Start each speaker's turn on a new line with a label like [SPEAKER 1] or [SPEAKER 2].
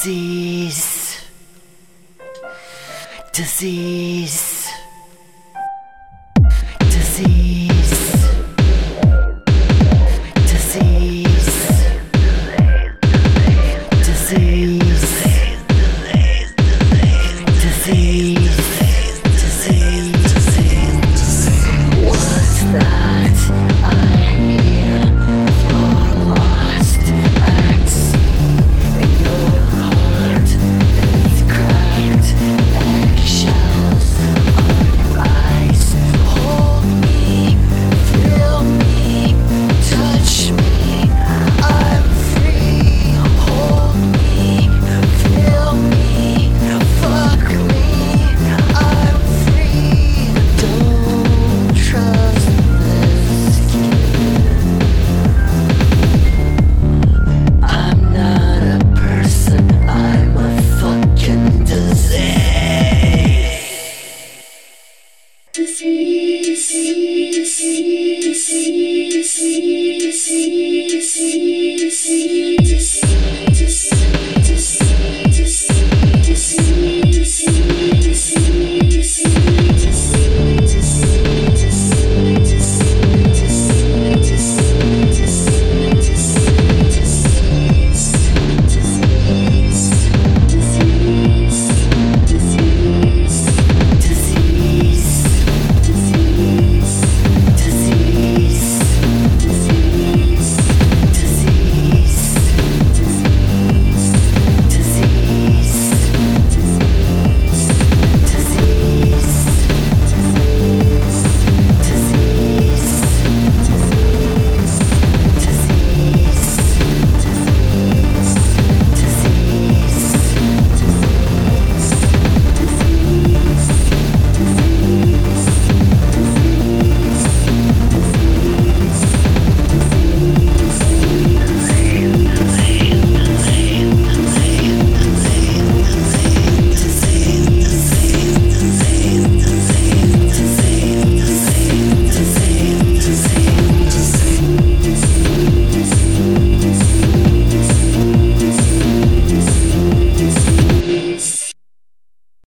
[SPEAKER 1] Disease. Disease. Disease. Disease. Disease. Disease. What's that I hear? Your lost at sea, and your heart is cracked. Eggshells on your eyes. Hold me, feel me, touch me. I'm free. Hold me, feel me, fuck me. I'm free. Don't trust this kid. I'm not a person, I'm a fucking disease. Disease.